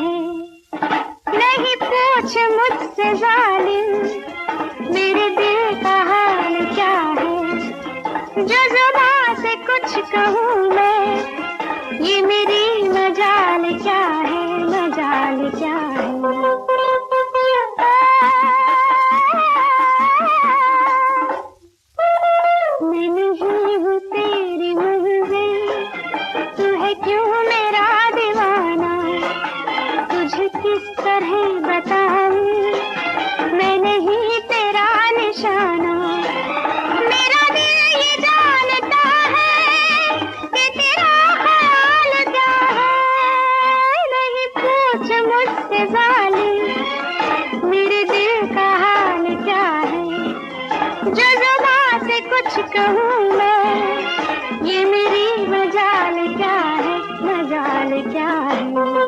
है। नहीं पूछ मुझसे जालिम मेरे दिल का हाल क्या है। जो जुबान से कुछ कहूँ मैं, ये मेरी मजाल क्या है, मजाल क्या है। मैं नहीं हूँ तेरी मंजिल, तू है क्यों मेरा दीवाना। तुझे किस तरह बताऊं, मैं नहीं तेरा निशाना। मेरा दिल ये जानता है कि तेरा ख्याल क्या है। नहीं पूछ मुझसे जालिम मेरे दिल का हाल क्या है। जो जुबान से कुछ कहूँ मैं, ये मेरी मजाल क्या है, मजाल क्या है।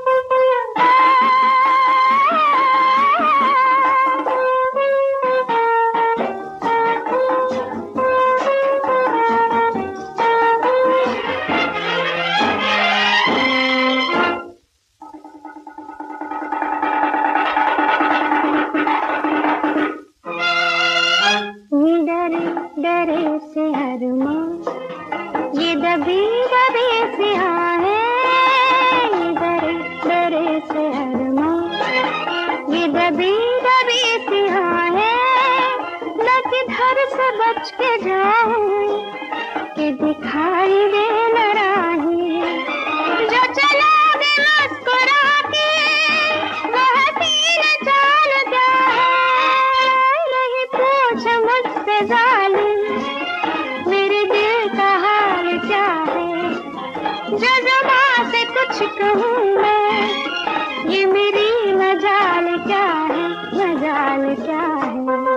डरे डरे से हर माँ, ये दबी दबी से हाँ है। ये डरे डरे से हर माँ, ये दबी दबी से हाँ है। मैं किधर से बच के जाऊँ कि दिखाई दे न राही। जो चलोगे मुस्कुरा के, वो हसीन चाल क्या है। नहीं पूछ मुझसे जालिम मेरे दिल का हाल क्या है। जो जुबान से कुछ कहूँ मैं, ये मेरी मजाल क्या है, मजाल क्या है।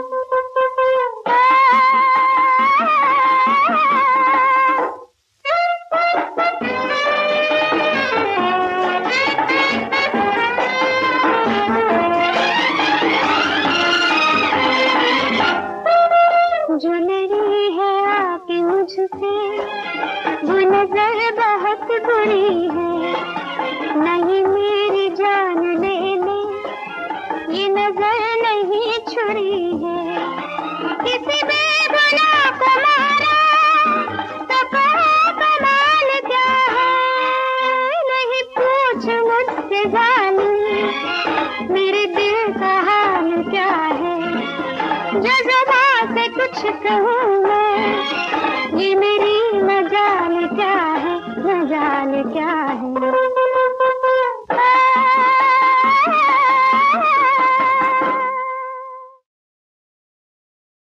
जो लड़ी है आके मुझसे, वो नजर बहुत बुरी है। नहीं मेरी जान ले ले, ये नजर नहीं छुरी है। किसी बेगुनाह को मारा तो कहो कमाल क्या है। नहीं पूछ मुझसे जालिम मेरे दिल का हाल क्या है। जो जुबान से कुछ कहूँ मैं, ये मेरी मजाल क्या है, मजाल क्या है।